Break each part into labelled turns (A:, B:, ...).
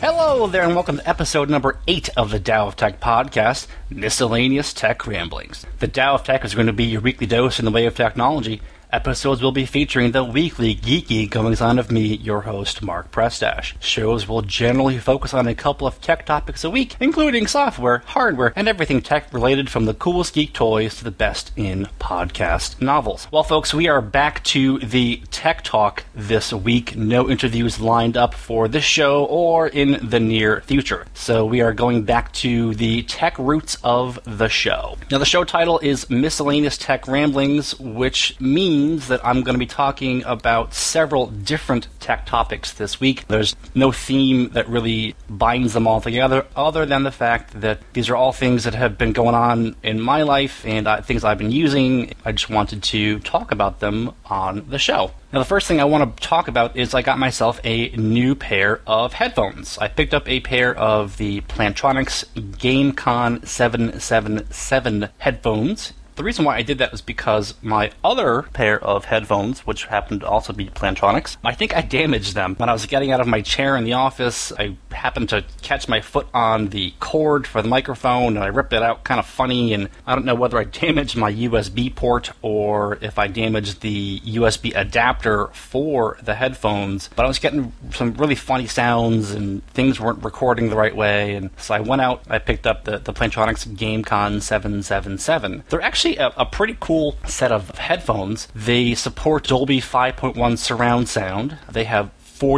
A: Hello there, and welcome to episode number 8 of the Tao of Tech podcast, Miscellaneous Tech Ramblings. The Tao of Tech is going to be your weekly dose in the way of technology. Episodes will be featuring the weekly geeky goings-on of me, your host, Mark Prestash. Shows will generally focus on a couple of tech topics a week, including software, hardware, and everything tech-related from the coolest geek toys to the best in podcast novels. Well, folks, we are back to the Tech Talk this week. No interviews lined up for this show or in the near future. So we are going back to the tech roots of the show. Now, the show title is Miscellaneous Tech Ramblings, which means that I'm going to be talking about several different tech topics this week. There's no theme that really binds them all together, other than the fact that these are all things that have been going on in my life and things I've been using. I just wanted to talk about them on the show. Now, the first thing I want to talk about is I got myself a new pair of headphones. I picked up a pair of the Plantronics GameCon 777 headphones. The reason why I did that was because my other pair of headphones, which happened to also be Plantronics, I think I damaged them. When I was getting out of my chair in the office, I happened to catch my foot on the cord for the microphone, and I ripped it out kind of funny, and I don't know whether I damaged my USB port or if I damaged the USB adapter for the headphones, but I was getting some really funny sounds, and things weren't recording the right way, and so I went out, I picked up the Plantronics GameCon 777. They're actually a pretty cool set of headphones. They support Dolby 5.1 surround sound. They have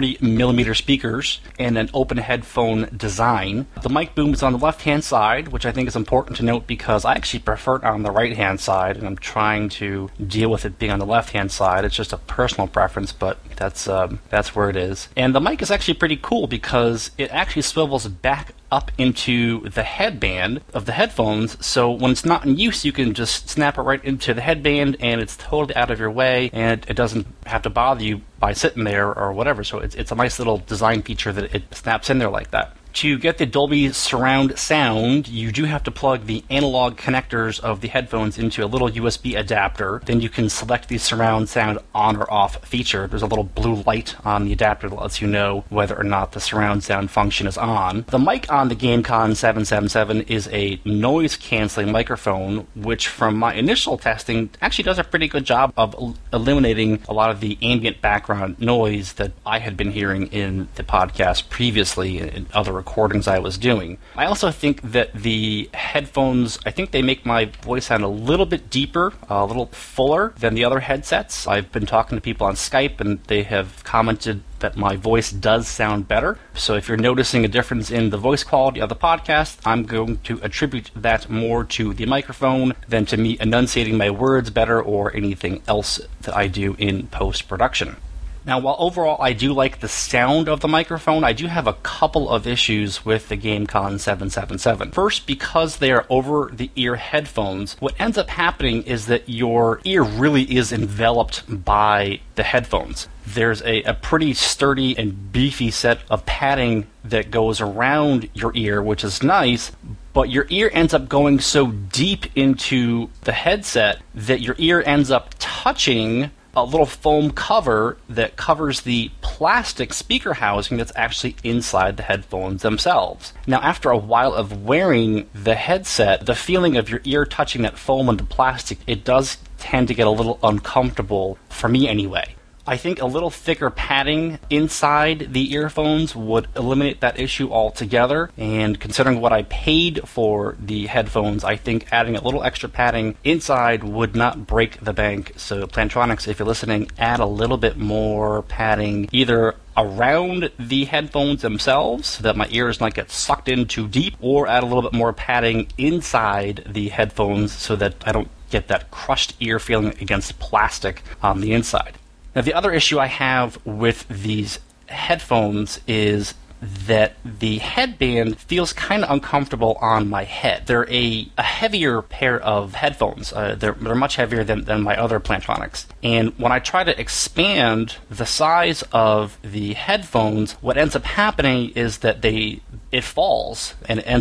A: 40mm speakers and an open headphone design. The mic boom is on the left-hand side, which I think is important to note because I actually prefer it on the right-hand side, and I'm trying to deal with it being on the left-hand side. It's just a personal preference, but that's where it is. And the mic is actually pretty cool because it actually swivels back up into the headband of the headphones, so when it's not in use, you can just snap it right into the headband, and it's totally out of your way, and it doesn't have to bother you by sitting there or whatever, so it's a nice little design feature that it snaps in there like that. To get the Dolby surround sound, you do have to plug the analog connectors of the headphones into a little USB adapter. Then you can select the surround sound on or off feature. There's a little blue light on the adapter that lets you know whether or not the surround sound function is on. The mic on the GameCon 777 is a noise-canceling microphone, which from my initial testing actually does a pretty good job of eliminating a lot of the ambient background noise that I had been hearing in the podcast previously and other recordings I was doing. I also think that the headphones, I think they make my voice sound a little bit deeper, a little fuller than the other headsets. I've been talking to people on Skype and they have commented that my voice does sound better. So if you're noticing a difference in the voice quality of the podcast, I'm going to attribute that more to the microphone than to me enunciating my words better or anything else that I do in post-production. Now, while overall I do like the sound of the microphone, I do have a couple of issues with the GameCon 777. First, because they are over-the-ear headphones, what ends up happening is that your ear really is enveloped by the headphones. There's a pretty sturdy and beefy set of padding that goes around your ear, which is nice, but your ear ends up going so deep into the headset that your ear ends up touching a little foam cover that covers the plastic speaker housing that's actually inside the headphones themselves. Now, after a while of wearing the headset, the feeling of your ear touching that foam and the plastic, it does tend to get a little uncomfortable, for me anyway. I think a little thicker padding inside the earphones would eliminate that issue altogether, and considering what I paid for the headphones, I think adding a little extra padding inside would not break the bank. So Plantronics, if you're listening, add a little bit more padding either around the headphones themselves so that my ears not get sucked in too deep, or add a little bit more padding inside the headphones so that I don't get that crushed ear feeling against plastic on the inside. Now, the other issue I have with these headphones is that the headband feels kind of uncomfortable on my head. They're a heavier pair of headphones. They're much heavier than my other Plantronics. And when I try to expand the size of the headphones, what ends up happening is that it falls and it ends up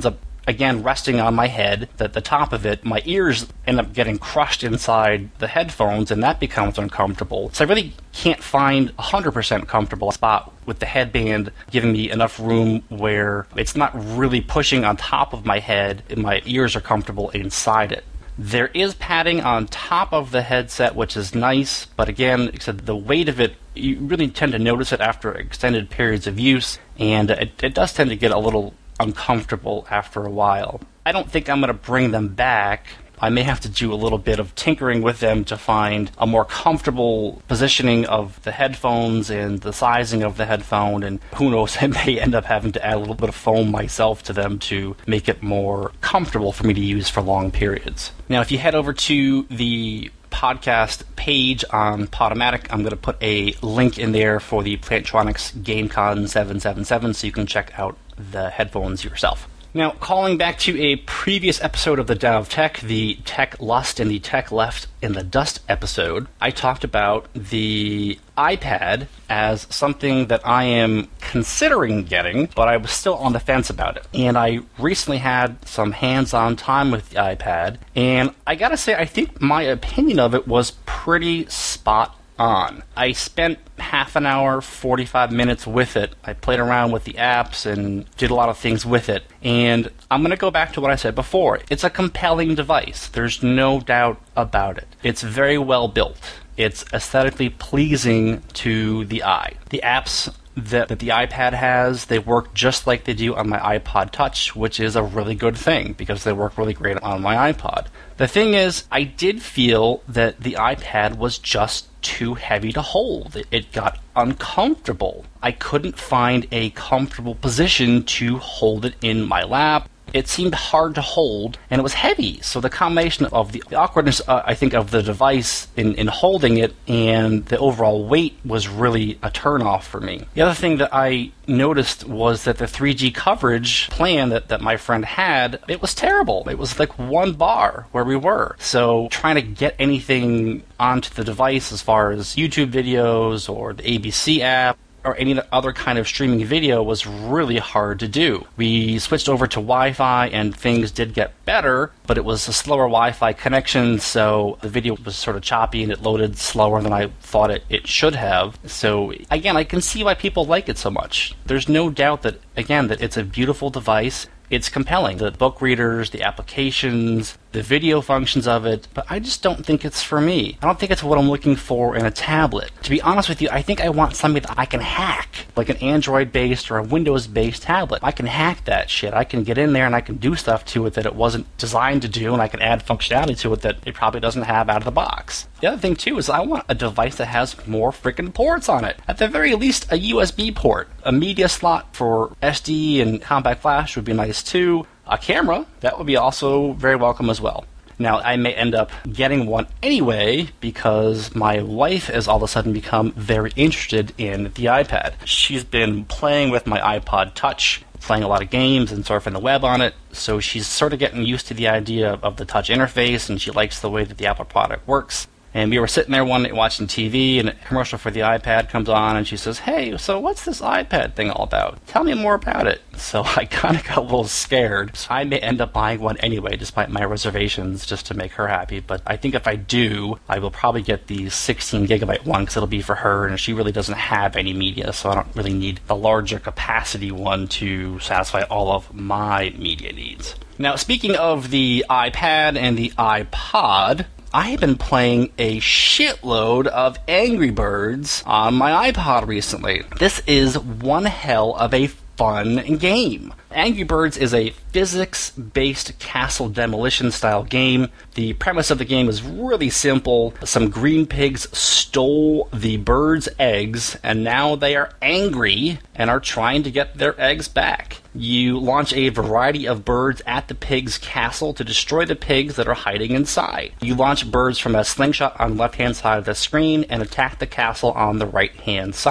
A: again, resting on my head, that the top of it, my ears end up getting crushed inside the headphones, and that becomes uncomfortable. So I really can't find a 100% comfortable spot with the headband giving me enough room where it's not really pushing on top of my head and my ears are comfortable inside it. There is padding on top of the headset, which is nice, but again, except the weight of it, you really tend to notice it after extended periods of use, and it does tend to get a little uncomfortable after a while. I don't think I'm going to bring them back. I may have to do a little bit of tinkering with them to find a more comfortable positioning of the headphones and the sizing of the headphone, and who knows, I may end up having to add a little bit of foam myself to them to make it more comfortable for me to use for long periods. Now, if you head over to the podcast page on Podomatic, I'm going to put a link in there for the Plantronics GameCon 777 so you can check out the headphones yourself. Now, calling back to a previous episode of the Tao of Tech, the Tech Lust and the Tech Left in the Dust episode, I talked about the iPad as something that I am considering getting, but I was still on the fence about it. And I recently had some hands-on time with the iPad, and I gotta say, I think my opinion of it was pretty spot on. I spent half an hour, 45 minutes with it. I played around with the apps and did a lot of things with it. And I'm going to go back to what I said before. It's a compelling device. There's no doubt about it. It's very well built. It's aesthetically pleasing to the eye. The apps that the iPad has, they work just like they do on my iPod Touch, which is a really good thing because they work really great on my iPod. The thing is, I did feel that the iPad was just too heavy to hold. It got uncomfortable. I couldn't find a comfortable position to hold it in my lap. It seemed hard to hold, and it was heavy. So the combination of the awkwardness, I think, of the device in holding it and the overall weight was really a turnoff for me. The other thing that I noticed was that the 3G coverage plan that my friend had, it was terrible. It was like one bar where we were. So trying to get anything onto the device as far as YouTube videos or the ABC app, or any other kind of streaming video was really hard to do. We switched over to Wi-Fi and things did get better, but it was a slower Wi-Fi connection, so the video was sort of choppy and it loaded slower than I thought it should have. So again, I can see why people like it so much. There's no doubt that, again, that it's a beautiful device. It's compelling. The book readers, the applications, the video functions of it, but I just don't think it's for me. I don't think it's what I'm looking for in a tablet. To be honest with you, I think I want something that I can hack, like an Android-based or a Windows-based tablet. I can hack that shit. I can get in there and I can do stuff to it that it wasn't designed to do, and I can add functionality to it that it probably doesn't have out of the box. The other thing, too, is I want a device that has more freaking ports on it. At the very least, a USB port. A media slot for SD and compact flash would be nice, too. A camera, that would be also very welcome as well. Now, I may end up getting one anyway because my wife has all of a sudden become very interested in the iPad. She's been playing with my iPod Touch, playing a lot of games and surfing the web on it, so she's sort of getting used to the idea of the touch interface, and she likes the way that the Apple product works. And we were sitting there one night watching TV, and a commercial for the iPad comes on, and she says, "Hey, so what's this iPad thing all about? Tell me more about it." So I kind of got a little scared. So I may end up buying one anyway, despite my reservations, just to make her happy. But I think if I do, I will probably get the 16-gigabyte one, because it'll be for her, and she really doesn't have any media, so I don't really need the larger capacity one to satisfy all of my media needs. Now, speaking of the iPad and the iPod, I have been playing a shitload of Angry Birds on my iPod recently. This is one hell of a fun game. Angry Birds is a physics-based castle demolition-style game. The premise of the game is really simple. Some green pigs stole the birds' eggs, and now they are angry and are trying to get their eggs back. You launch a variety of birds at the pigs' castle to destroy the pigs that are hiding inside. You launch birds from a slingshot on the left-hand side of the screen and attack the castle on the right-hand side.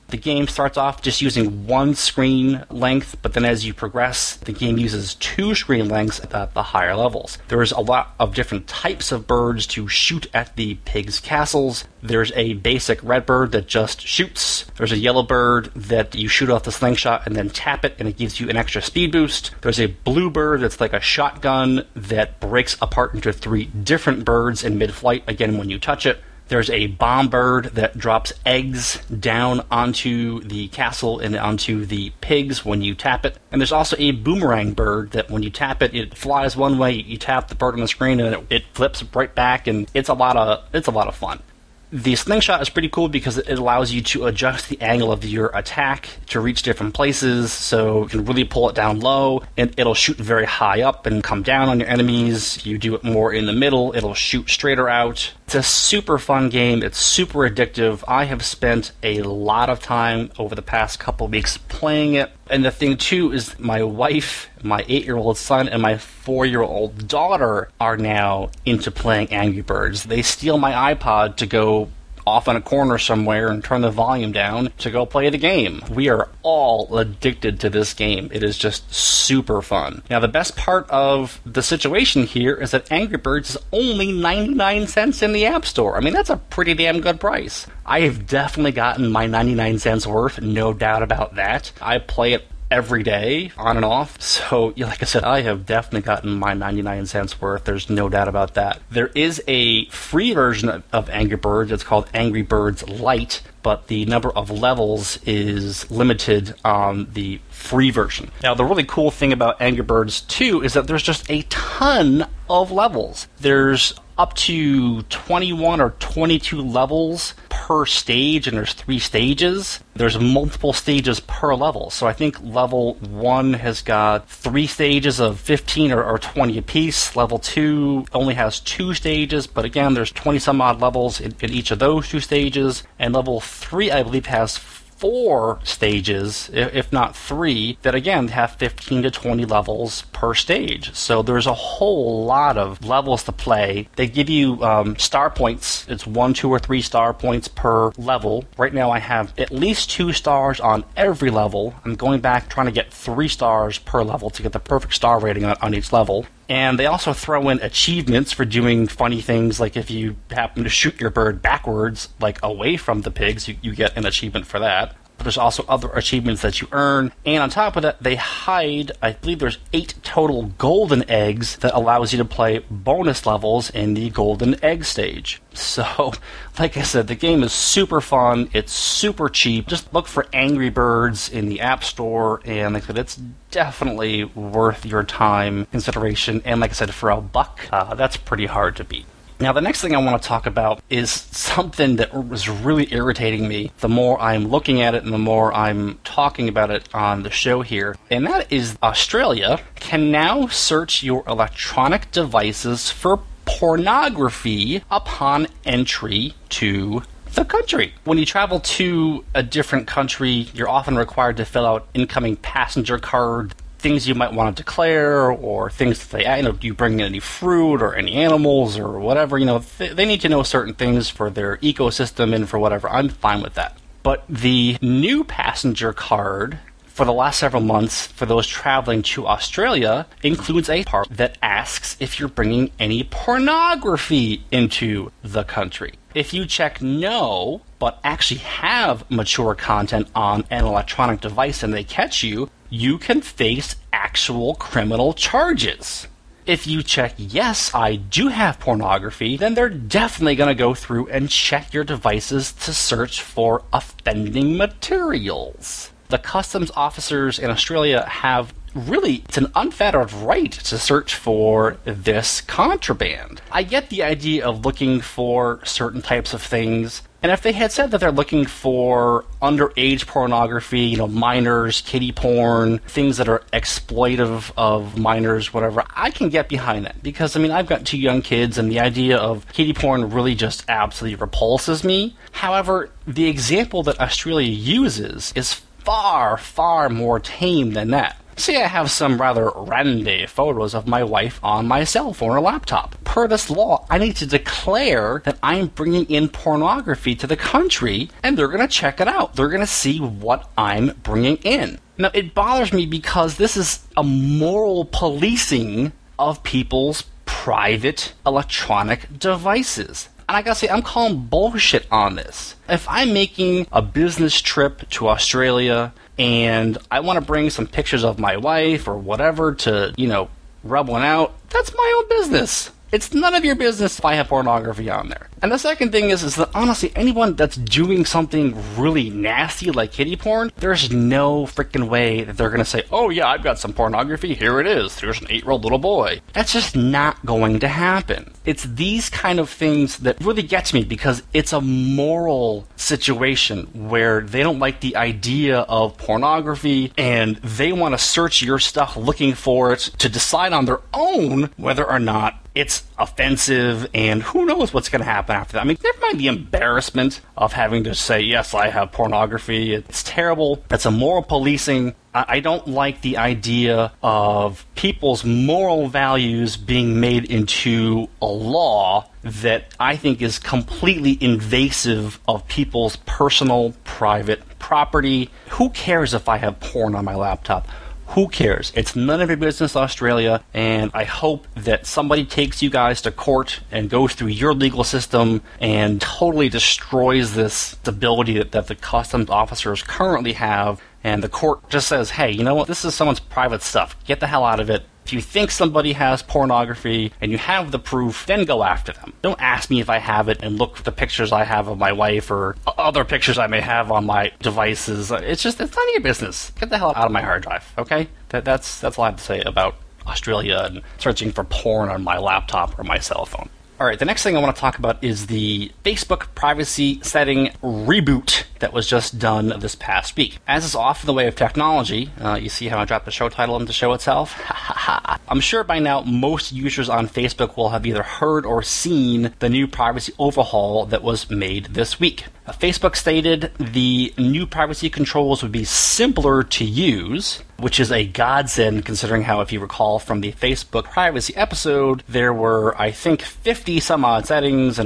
A: The game starts off just using one screen length, but then as you progress, the game uses two screen lengths at the higher levels. There's a lot of different types of birds to shoot at the pigs' castles. There's a basic red bird that just shoots. There's a yellow bird that you shoot off the slingshot and then tap it, and it gives you an extra speed boost. There's a blue bird that's like a shotgun that breaks apart into three different birds in mid-flight, again, when you touch it. There's a bomb bird that drops eggs down onto the castle and onto the pigs when you tap it. And there's also a boomerang bird that when you tap it, it flies one way, you tap the bird on the screen, and it flips right back, and it's a lot of fun. The slingshot is pretty cool because it allows you to adjust the angle of your attack to reach different places, so you can really pull it down low, and it'll shoot very high up and come down on your enemies. You do it more in the middle, it'll shoot straighter out. It's a super fun game, it's super addictive. I have spent a lot of time over the past couple weeks playing it, and the thing too is my wife, my 8-year-old son, and my 4-year-old daughter are now into playing Angry Birds. They steal my iPod to go off in a corner somewhere and turn the volume down to go play the game. We are all addicted to this game. It is just super fun. Now, the best part of the situation here is that Angry Birds is only 99 cents in the App Store. I mean, that's a pretty damn good price. I have definitely gotten my 99 cents worth, no doubt about that. I play it every day, on and off. So, like I said, I have definitely gotten my 99 cents worth. There's no doubt about that. There is a free version of Angry Birds. It's called Angry Birds Lite, but the number of levels is limited on the free version. Now, the really cool thing about Angry Birds 2 is that there's just a ton of levels. There's up to 21 or 22 levels per stage, and there's 3 stages. There's multiple stages per level. So I think level 1 has got 3 stages of 15 or 20 apiece. Level 2 only has 2 stages, but again, there's 20 some odd levels in each of those 2 stages. And level 3, I believe, has 4 stages, if not 3, that again have 15 to 20 levels per stage. So there's a whole lot of levels to play. They give you star points. It's 1, 2, or 3 star points per level. Right now I have at least 2 stars on every level. I'm going back trying to get 3 stars per level to get the perfect star rating on each level. And they also throw in achievements for doing funny things, like if you happen to shoot your bird backwards, like away from the pigs, you get an achievement for that. But there's also other achievements that you earn. And on top of that, they hide, I believe there's 8 total golden eggs that allows you to play bonus levels in the golden egg stage. So, like I said, the game is super fun. It's super cheap. Just look for Angry Birds in the App Store, and like I said, it's definitely worth your time, consideration. And like I said, for $1, that's pretty hard to beat. Now, the next thing I want to talk about is something that was really irritating me the more I'm looking at it and the more I'm talking about it on the show here, and that is Australia can now search your electronic devices for pornography upon entry to the country. When you travel to a different country, you're often required to fill out incoming passenger card, things you might want to declare, or things that they, do you bring in any fruit or any animals or whatever, they need to know certain things for their ecosystem and for whatever. I'm fine with that. But the new passenger card for the last several months for those traveling to Australia includes a part that asks if you're bringing any pornography into the country. If you check no, but actually have mature content on an electronic device and they catch you, you can face actual criminal charges. If you check yes, I do have pornography, then they're definitely going to go through and check your devices to search for offending materials. The customs officers in Australia have it's an unfettered right to search for this contraband. I get the idea of looking for certain types of things, and if they had said that they're looking for underage pornography, minors, kiddie porn, things that are exploitive of minors, whatever, I can get behind that. Because, I've got 2 young kids, and the idea of kiddie porn really just absolutely repulses me. However, the example that Australia uses is far, far more tame than that. Say I have some rather randy photos of my wife on my cell phone or laptop. per this law, I need to declare that I'm bringing in pornography to the country, and they're going to check it out. They're going to see what I'm bringing in. Now, it bothers me because this is a moral policing of people's private electronic devices. And I gotta say, I'm calling bullshit on this. If I'm making a business trip to Australia and I want to bring some pictures of my wife or whatever to, rub one out, that's my own business. It's none of your business if I have pornography on there. And the second thing is that honestly, anyone that's doing something really nasty like kiddie porn, there's no freaking way that they're going to say, oh yeah, I've got some pornography, here it is, here's an 8-year-old little boy. That's just not going to happen. It's these kind of things that really get to me because it's a moral situation where they don't like the idea of pornography and they want to search your stuff looking for it to decide on their own whether or not it's offensive, and who knows what's going to happen after that. I mean, never mind the embarrassment of having to say, yes, I have pornography. It's terrible. That's a moral policing. I don't like the idea of people's moral values being made into a law that I think is completely invasive of people's personal, private property. Who cares if I have porn on my laptop? Who cares? It's none of your business, Australia, and I hope that somebody takes you guys to court and goes through your legal system and totally destroys this stability that the customs officers currently have, and the court just says, hey, you know what? This is someone's private stuff. Get the hell out of it. If you think somebody has pornography and you have the proof, then go after them. Don't ask me if I have it and look for the pictures I have of my wife or other pictures I may have on my devices. It's none of your business. Get the hell out of my hard drive, okay? That's all I have to say about Australia and searching for porn on my laptop or my cell phone. All right, the next thing I want to talk about is the Facebook privacy setting reboot that was just done this past week. As is often the way of technology, you see how I dropped the show title into show itself? I'm sure by now most users on Facebook will have either heard or seen the new privacy overhaul that was made this week. Facebook stated the new privacy controls would be simpler to use, which is a godsend considering how, if you recall from the Facebook privacy episode, there were, I think, 50 some odd settings and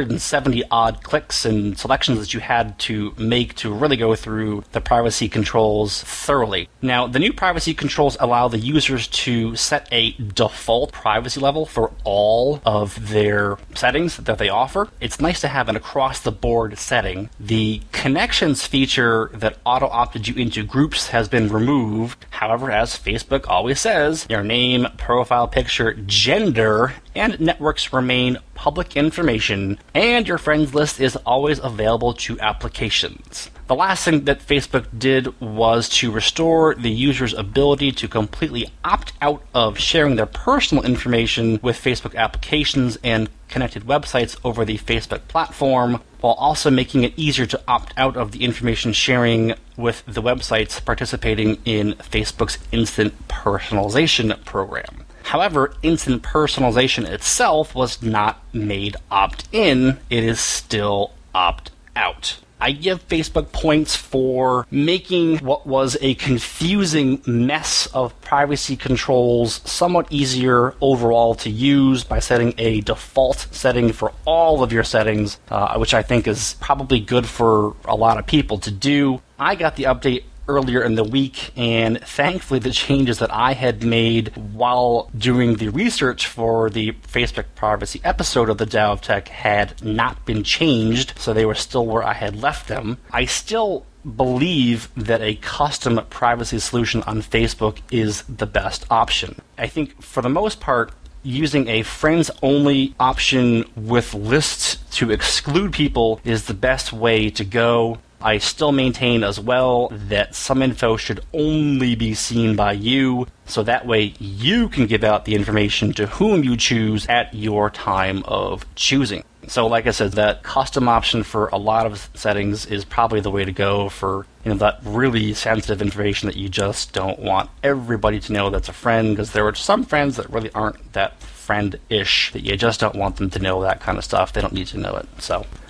A: 170 odd clicks and selections that you had to make to really go through the privacy controls thoroughly. Now, the new privacy controls allow the users to set a default privacy level for all of their settings that they offer. It's nice to have an across-the-board setting. The connections feature that auto-opted you into groups has been removed. However, as Facebook always says, your name, profile picture, gender, and networks remain public information, and your friends list is always available to applications. The last thing that Facebook did was to restore the user's ability to completely opt out of sharing their personal information with Facebook applications and connected websites over the Facebook platform, while also making it easier to opt out of the information sharing with the websites participating in Facebook's instant personalization program. However, instant personalization itself was not made opt-in, it is still opt-out. I give Facebook points for making what was a confusing mess of privacy controls somewhat easier overall to use by setting a default setting for all of your settings, which I think is probably good for a lot of people to do. I got the update earlier in the week, and thankfully the changes that I had made while doing the research for the Facebook privacy episode of the Tao of Tech had not been changed, so they were still where I had left them. I still believe that a custom privacy solution on Facebook is the best option. I think for the most part, using a friends-only option with lists to exclude people is the best way to go. I still maintain as well that some info should only be seen by you, so that way you can give out the information to whom you choose at your time of choosing. So like I said, that custom option for a lot of settings is probably the way to go for that really sensitive information that you just don't want everybody to know that's a friend, because there are some friends that really aren't that friend-ish, that you just don't want them to know that kind of stuff. They don't need to know it. So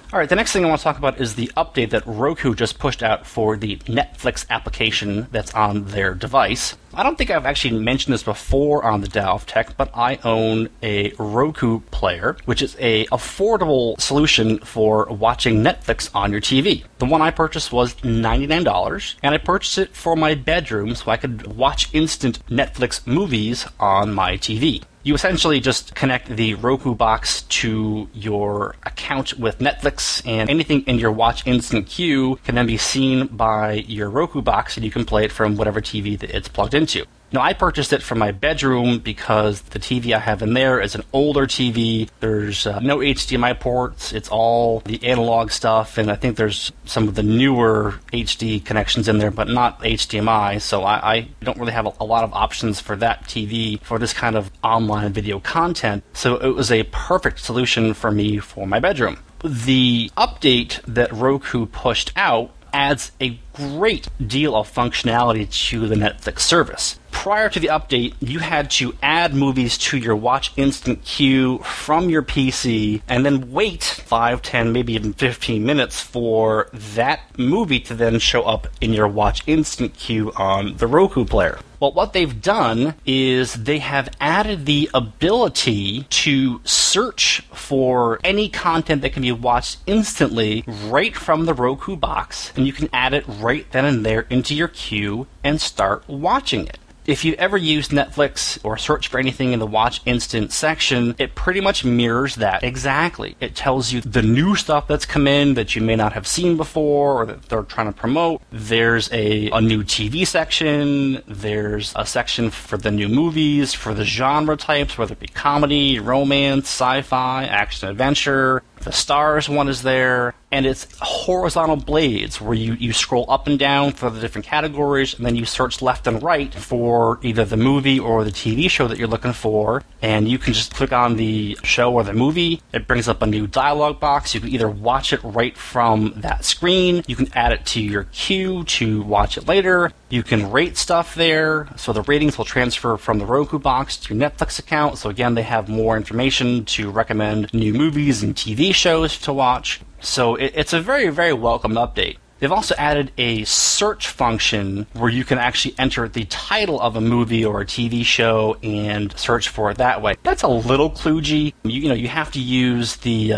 A: All right, the next thing I want to talk about is the update that Roku just pushed out for the Netflix application that's on their device. I don't think I've actually mentioned this before on the Tao of Tech, but I own a Roku player, which is a affordable solution for watching Netflix on your TV. The one I purchased was $99, and I purchased it for my bedroom so I could watch instant Netflix movies on my TV. You essentially just connect the Roku box to your account with Netflix, and anything in your Watch Instant queue can then be seen by your Roku box, and you can play it from whatever TV that it's plugged into. Now, I purchased it for my bedroom because the TV I have in there is an older TV. There's no HDMI ports. It's all the analog stuff, and I think there's some of the newer HD connections in there, but not HDMI, so I don't really have a lot of options for that TV for this kind of online video content, so it was a perfect solution for me for my bedroom. The update that Roku pushed out adds a great deal of functionality to the Netflix service. Prior to the update, you had to add movies to your Watch Instant queue from your PC and then wait 5, 10, maybe even 15 minutes for that movie to then show up in your Watch Instant queue on the Roku player. Well, what they've done is they have added the ability to search for any content that can be watched instantly right from the Roku box, and you can add it right then and there into your queue and start watching it. If you ever used Netflix or search for anything in the Watch Instant section, it pretty much mirrors that exactly. It tells you the new stuff that's come in that you may not have seen before or that they're trying to promote. There's a new TV section. There's a section for the new movies, for the genre types, whether it be comedy, romance, sci-fi, action-adventure. The stars one is there, and it's horizontal blades where you scroll up and down for the different categories, and then you search left and right for either the movie or the TV show that you're looking for, and you can just click on the show or the movie. It brings up a new dialog box. You can either watch it right from that screen, you can add it to your queue to watch it later, you can rate stuff there, so the ratings will transfer from the Roku box to your Netflix account, so again, they have more information to recommend new movies and TV shows to watch. So it's a very, very welcome update. They've also added a search function where you can actually enter the title of a movie or a TV show and search for it that way. That's a little kludgy. You have to use the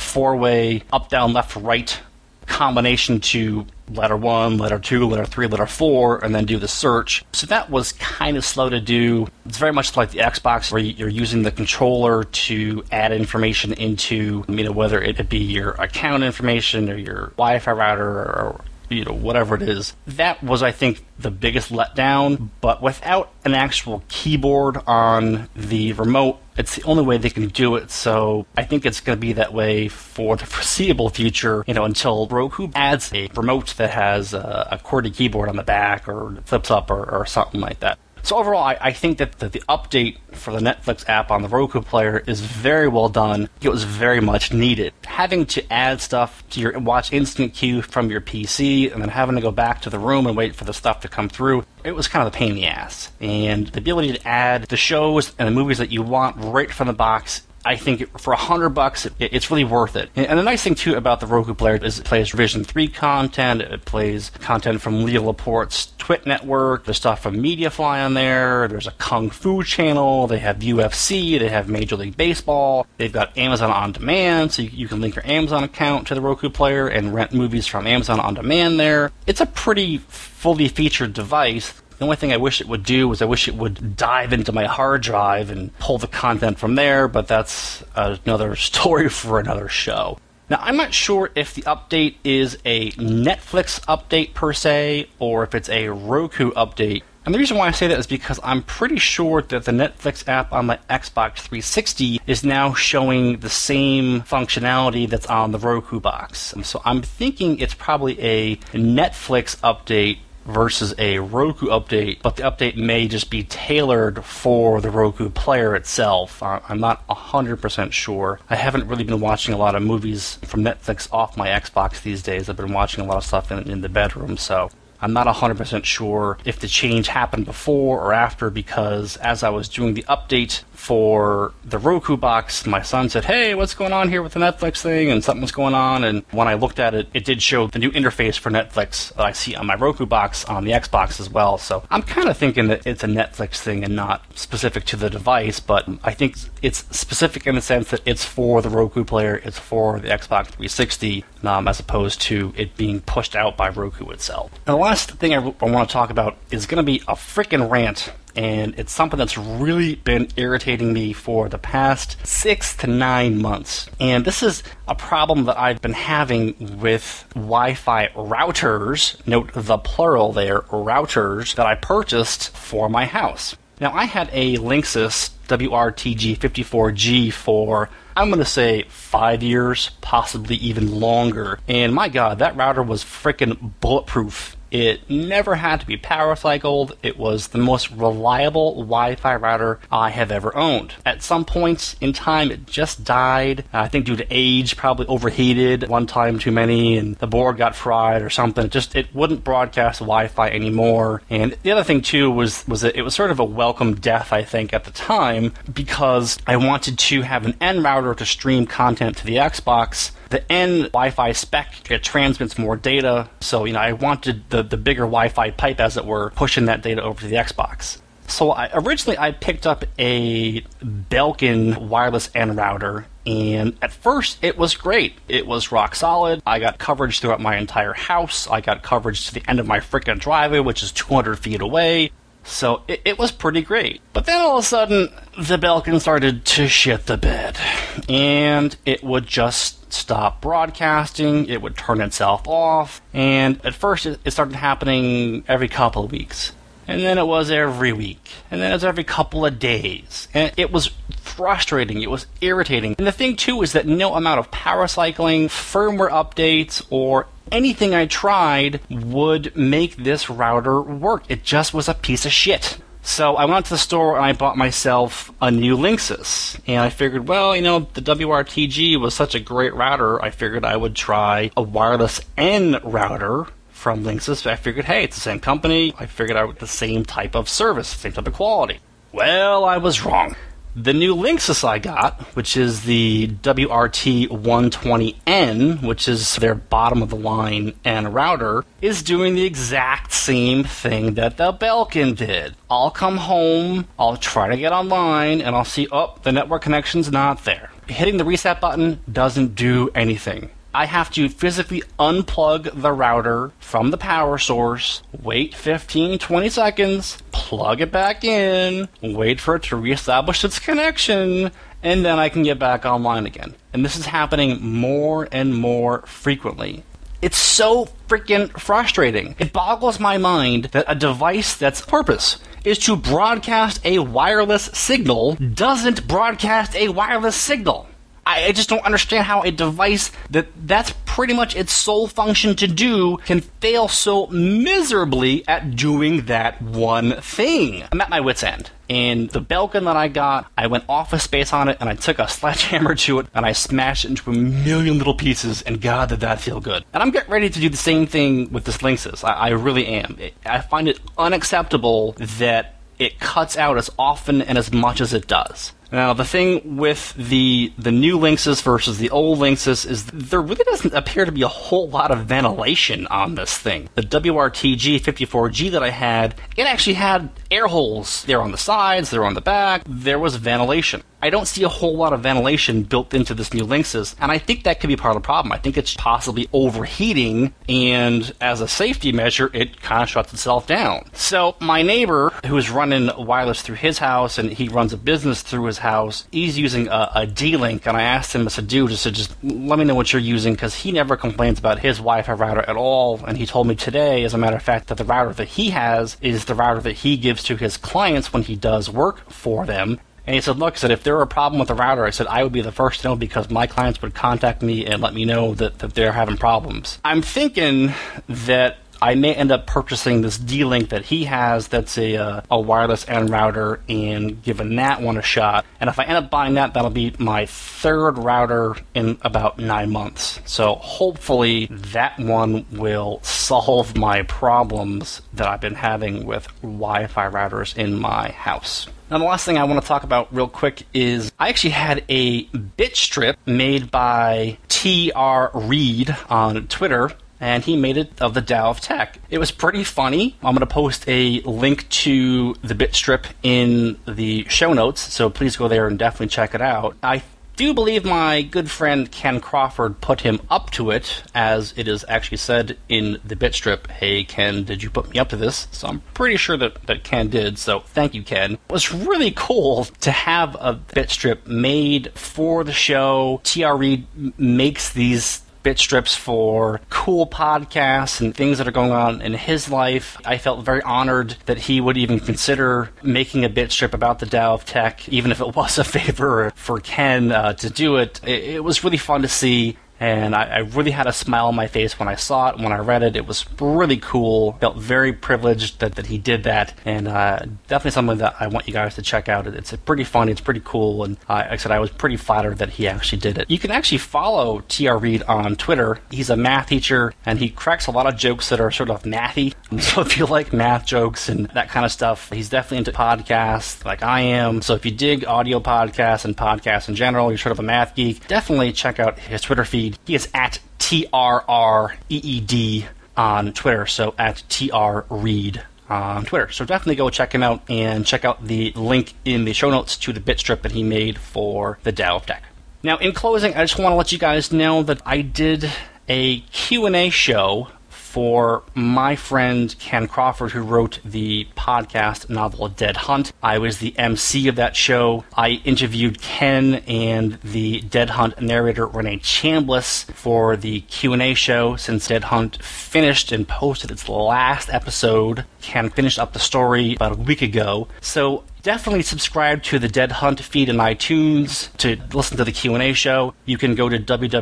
A: 4-way up, down, left, right combination to letter 1, letter 2, letter 3, letter 4, and then do the search. So that was kind of slow to do. It's very much like the Xbox where you're using the controller to add information into, whether it be your account information or your Wi-Fi router or whatever it is. That was, I think, the biggest letdown, but without an actual keyboard on the remote, it's the only way they can do it, so I think it's going to be that way for the foreseeable future, until Roku adds a remote that has a QWERTY keyboard on the back or flips up or something like that. So overall, I think that the update for the Netflix app on the Roku player is very well done. It was very much needed. Having to add stuff to your Watch Instant queue from your PC and then having to go back to the room and wait for the stuff to come through, it was kind of a pain in the ass. And the ability to add the shows and the movies that you want right from the box, I think for $100, it's really worth it. And the nice thing, too, about the Roku player is it plays Revision 3 content, it plays content from Leo Laporte's Twit Network, there's stuff from Mediafly on there, there's a Kung Fu channel, they have UFC, they have Major League Baseball, they've got Amazon On Demand, so you can link your Amazon account to the Roku player and rent movies from Amazon On Demand there. It's a pretty fully featured device. The only thing I wish it would do is I wish it would dive into my hard drive and pull the content from there, but that's another story for another show. Now, I'm not sure if the update is a Netflix update per se, or if it's a Roku update. And the reason why I say that is because I'm pretty sure that the Netflix app on my Xbox 360 is now showing the same functionality that's on the Roku box. So I'm thinking it's probably a Netflix update versus a Roku update, but the update may just be tailored for the Roku player itself. I'm not 100% sure. I haven't really been watching a lot of movies from Netflix off my Xbox these days. I've been watching a lot of stuff in the bedroom, so I'm not 100% sure if the change happened before or after, because as I was doing the update for the Roku box, my son said, "Hey, what's going on here with the Netflix thing?" And something was going on, and when I looked at it, it did show the new interface for Netflix that I see on my Roku box on the Xbox as well. So I'm kind of thinking that it's a Netflix thing and not specific to the device, but I think it's specific in the sense that it's for the Roku player, it's for the Xbox 360, as opposed to it being pushed out by Roku itself. And the last thing I want to talk about is going to be a freaking rant, and it's something that's really been irritating me for the past 6 to 9 months. And this is a problem that I've been having with Wi-Fi routers, note the plural there, routers, that I purchased for my house. Now, I had a Linksys WRTG54G for, I'm going to say, 5 years, possibly even longer. And my God, that router was freaking bulletproof. It never had to be power cycled. It was the most reliable Wi-Fi router I have ever owned. At some points in time, it just died. I think due to age, probably overheated one time too many, and the board got fried or something. It wouldn't broadcast Wi-Fi anymore. And the other thing too was that it was sort of a welcome death, I think, at the time, because I wanted to have an N router to stream content to the Xbox. The N Wi-Fi spec, it transmits more data, so I wanted the bigger Wi-Fi pipe, as it were, pushing that data over to the Xbox. So originally I picked up a Belkin wireless N router, and at first it was great. It was rock solid. I got coverage throughout my entire house. I got coverage to the end of my frickin' driveway, which is 200 feet away. So it was pretty great. But then all of a sudden, the Belkin started to shit the bed. And it would just stop broadcasting, it would turn itself off, and at first it started happening every couple of weeks. And then it was every week. And then it was every couple of days. And it was frustrating. It was irritating. And the thing, too, is that no amount of power cycling, firmware updates, or anything I tried would make this router work. It just was a piece of shit. So I went to the store and I bought myself a new Linksys. And I figured, well, the WRTG was such a great router, I figured I would try a wireless N router from Linksys. I figured, hey, it's the same company. I figured I would get the same type of service, same type of quality. Well, I was wrong. The new Linksys I got, which is the WRT120N, which is their bottom-of-the-line N router, is doing the exact same thing that the Belkin did. I'll come home, I'll try to get online, and I'll see, the network connection's not there. Hitting the reset button doesn't do anything. I have to physically unplug the router from the power source, wait 15-20 seconds, plug it back in, wait for it to reestablish its connection, and then I can get back online again. And this is happening more and more frequently. It's so freaking frustrating. It boggles my mind that a device that's purpose is to broadcast a wireless signal doesn't broadcast a wireless signal. I just don't understand how a device that's pretty much its sole function to do can fail so miserably at doing that one thing. I'm at my wit's end. And the Belkin that I got, I went Office Space on it, and I took a sledgehammer to it, and I smashed it into a million little pieces, and God, did that feel good. And I'm getting ready to do the same thing with this Linksys. I really am. I find it unacceptable that it cuts out as often and as much as it does. Now, the thing with the new Linksys versus the old Linksys is there really doesn't appear to be a whole lot of ventilation on this thing. The WRTG54G that I had, it actually had air holes. They're on the sides, they're on the back, there was ventilation. I don't see a whole lot of ventilation built into this new Linksys, and I think that could be part of the problem. I think it's possibly overheating, and as a safety measure, it kind of shuts itself down. So my neighbor, who is running wireless through his house, and he runs a business through his house, he's using a D-Link, and I asked him, I said, dude, just let me know what you're using, because he never complains about his Wi-Fi router at all, and he told me today, as a matter of fact, that the router that he has is the router that he gives to his clients when he does work for them. And he said, look, if there were a problem with the router, I said, I would be the first to know because my clients would contact me and let me know that they're having problems. I'm thinking that I may end up purchasing this D-Link that he has that's a wireless N router and giving that one a shot. And if I end up buying that, that'll be my third router in about 9 months. So hopefully that one will solve my problems that I've been having with Wi-Fi routers in my house. Now, the last thing I want to talk about real quick is I actually had a bit strip made by T.R. Reed on Twitter, and he made it of the Tao of Tech. It was pretty funny. I'm going to post a link to the bit strip in the show notes, so please go there and definitely check it out. I do believe my good friend Ken Crawford put him up to it, as it is actually said in the bit strip, "Hey Ken, did you put me up to this?" So I'm pretty sure that Ken did, so thank you, Ken. It was really cool to have a bit strip made for the show. T.R. Reed makes these bit strips for cool podcasts and things that are going on in his life. I felt very honored that he would even consider making a bit strip about the Tao of Tech, even if it was a favor for Ken to do it. It was really fun to see. And I really had a smile on my face when I saw it, when I read it. It was really cool. Felt very privileged that he did that. And definitely something that I want you guys to check out. It's pretty funny. It's pretty cool. And like I said, I was pretty flattered that he actually did it. You can actually follow T.R. Reed on Twitter. He's a math teacher, and he cracks a lot of jokes that are sort of mathy. So if you like math jokes and that kind of stuff, he's definitely into podcasts like I am. So if you dig audio podcasts and podcasts in general, you're sort of a math geek, definitely check out his Twitter feed. He is at TRREED on Twitter, so at TR Reed on Twitter. So definitely go check him out and check out the link in the show notes to the bit strip that he made for the Tao of Tech. Now, in closing, I just want to let you guys know that I did a Q&A show for my friend Ken Crawford, who wrote the podcast novel Dead Hunt. I was the MC of that show. I interviewed Ken and the Dead Hunt narrator Renee Chambliss for the Q&A show. Since Dead Hunt finished and posted its last episode, Ken finished up the story about a week ago. So definitely subscribe to the Dead Hunt feed in iTunes to listen to the Q&A show. You can go to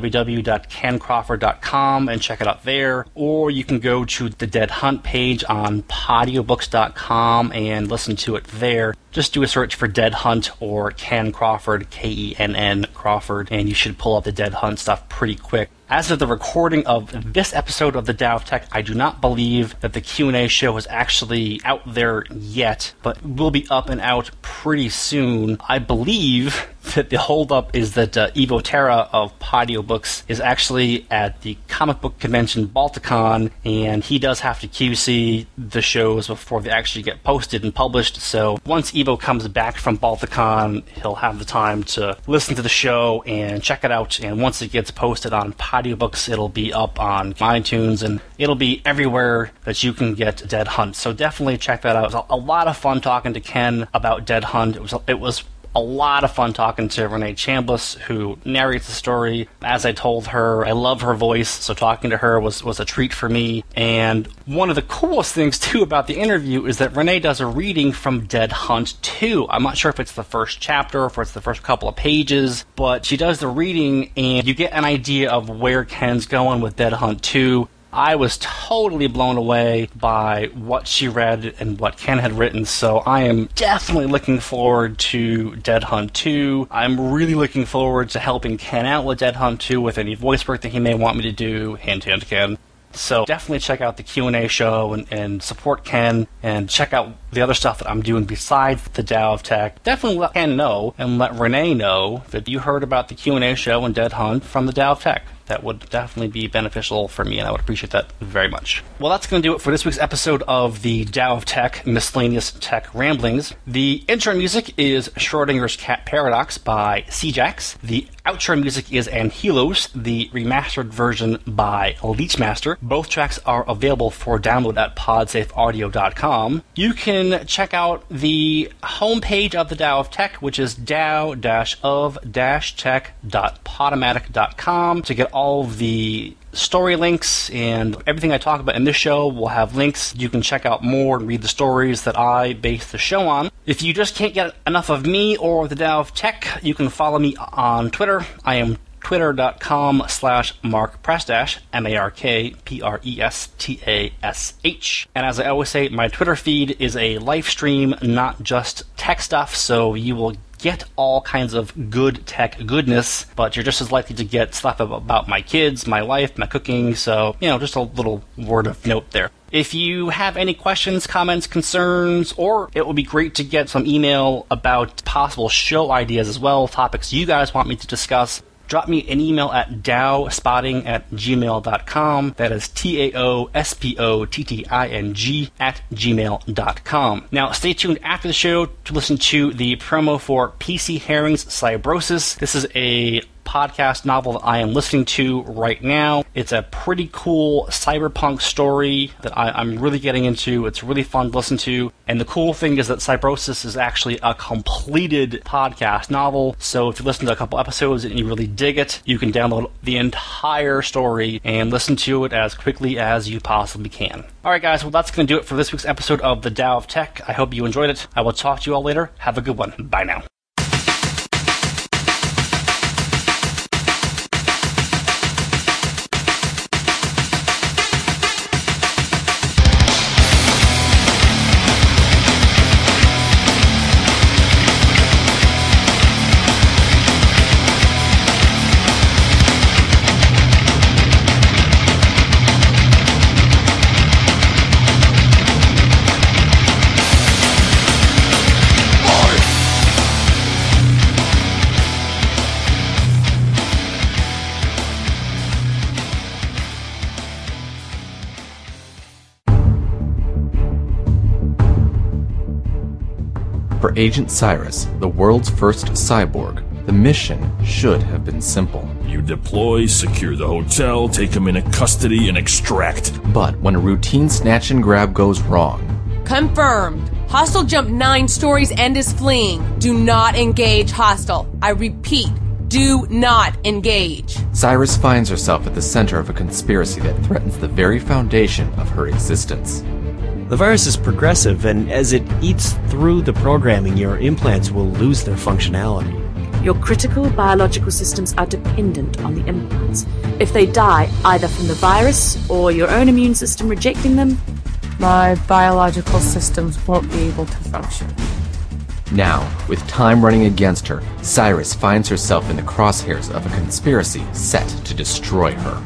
A: www.kencrawford.com and check it out there, or you can go to the Dead Hunt page on podiobooks.com and listen to it there. Just do a search for Dead Hunt or Ken Crawford, Kenn Crawford, and you should pull up the Dead Hunt stuff pretty quick. As of the recording of this episode of the Tao of Tech, I do not believe that the Q&A show is actually out there yet, but will be up and out pretty soon. I believe that the holdup is that Evo Terra of Podiobooks is actually at the comic book convention Balticon, and he does have to QC the shows before they actually get posted and published. So once Evo comes back from Balticon, he'll have the time to listen to the show and check it out. And once it gets posted on Podiobooks, it'll be up on iTunes, and it'll be everywhere that you can get Dead Hunt. So definitely check that out. It was a lot of fun talking to Ken about Dead Hunt. It was a lot of fun talking to Renee Chambliss, who narrates the story. As I told her, I love her voice, so talking to her was a treat for me. And one of the coolest things, too, about the interview is that Renee does a reading from Dead Hunt 2. I'm not sure if it's the first chapter or if it's the first couple of pages, but she does the reading, and you get an idea of where Ken's going with Dead Hunt 2. I was totally blown away by what she read and what Ken had written, so I am definitely looking forward to Dead Hunt 2. I'm really looking forward to helping Ken out with Dead Hunt 2 with any voice work that he may want me to do. Hint, hint, Ken. So definitely check out the Q&A show and support Ken, and check out the other stuff that I'm doing besides the Tao of Tech. Definitely let Ken know and let Renee know that you heard about the Q&A show and Dead Hunt from the Tao of Tech. That would definitely be beneficial for me, and I would appreciate that very much. Well, that's going to do it for this week's episode of the Tao of Tech Miscellaneous Tech Ramblings. The intro music is Schrodinger's Cat Paradox by Cjax. The outro music is Anhelos, the remastered version by Leechmaster. Both tracks are available for download at podsafeaudio.com. You can check out the homepage of the Tao of Tech, which is tao-of-tech.podomatic.com, to get all of the story links, and everything I talk about in this show will have links. You can check out more and read the stories that I base the show on. If you just can't get enough of me or the Tao of Tech, you can follow me on Twitter. I am twitter.com/markprestash, MarkPrestash. And as I always say, my Twitter feed is a live stream, not just tech stuff, so you will get all kinds of good tech goodness, but you're just as likely to get stuff about my kids, my life, my cooking, so, just a little word of note there. If you have any questions, comments, concerns, or it would be great to get some email about possible show ideas as well, topics you guys want me to discuss, drop me an email at daospotting@gmail.com. That is TAOSPOTTING@gmail.com. Now, stay tuned after the show to listen to the promo for PC Herring's Cybrosis. This is a podcast novel that I am listening to right now. It's a pretty cool cyberpunk story that I'm really getting into. It's really fun to listen to. And the cool thing is that Cybrosis is actually a completed podcast novel. So if you listen to a couple episodes and you really dig it, you can download the entire story and listen to it as quickly as you possibly can. Alright guys, well that's going to do it for this week's episode of The Tao of Tech. I hope you enjoyed it. I will talk to you all later. Have a good one. Bye now.
B: For Agent Cyrus, the world's first cyborg, the mission should have been simple.
C: You deploy, secure the hotel, take him into custody, and extract.
B: But when a routine snatch and grab goes wrong...
D: Confirmed. Hostile jumped 9 stories and is fleeing. Do not engage hostile. I repeat, do not engage.
B: Cyrus finds herself at the center of a conspiracy that threatens the very foundation of her existence.
E: The virus is progressive, and as it eats through the programming, your implants will lose their functionality.
F: Your critical biological systems are dependent on the implants. If they die, either from the virus or your own immune system rejecting them,
G: my biological systems won't be able to function.
B: Now, with time running against her, Cyrus finds herself in the crosshairs of a conspiracy set to destroy her.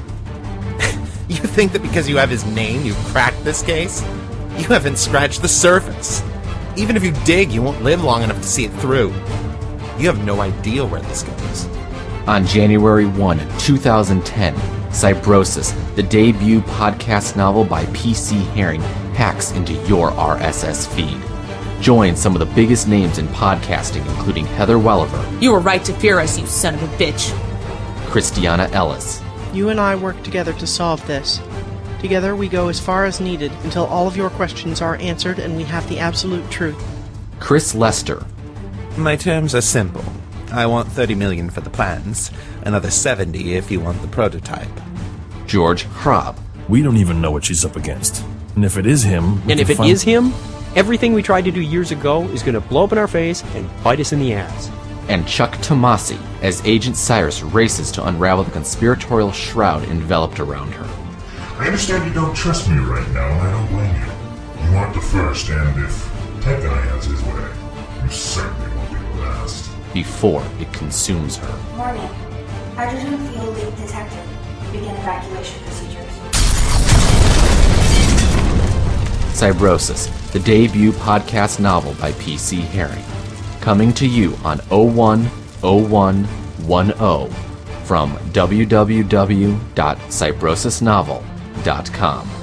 H: You think that because you have his name, you've cracked this case? You haven't scratched the surface. Even if you dig, you won't live long enough to see it through. You have no idea where this goes.
B: On January 1, 2010, Cybrosis, the debut podcast novel by PC Herring, hacks into your RSS feed. Join some of the biggest names in podcasting, including Heather Welliver.
D: You were right to fear us, you son of a bitch.
B: Christiana Ellis.
I: You and I work together to solve this. Together we go as far as needed until all of your questions are answered and we have the absolute truth.
B: Chris Lester.
H: My terms are simple. I want 30 million for the plans, another 70 if you want the prototype.
B: George Hrab.
C: We don't even know what she's up against. And if it is him...
E: And if it is him, everything we tried to do years ago is going to blow up in our face and bite us in the ass.
B: And Chuck Tomasi, as Agent Cyrus races to unravel the conspiratorial shroud enveloped around her.
J: I understand you don't trust me right now, and I don't blame you. You aren't the first, and if Tech Guy has his way, you certainly won't be the last.
B: Before it consumes her.
K: Morning. Hydrogen field leak detected. Begin evacuation procedures.
B: Cybrosis, the debut podcast novel by PC Herring. Coming to you on 01/01/10 from www.cybrosisnovel.com.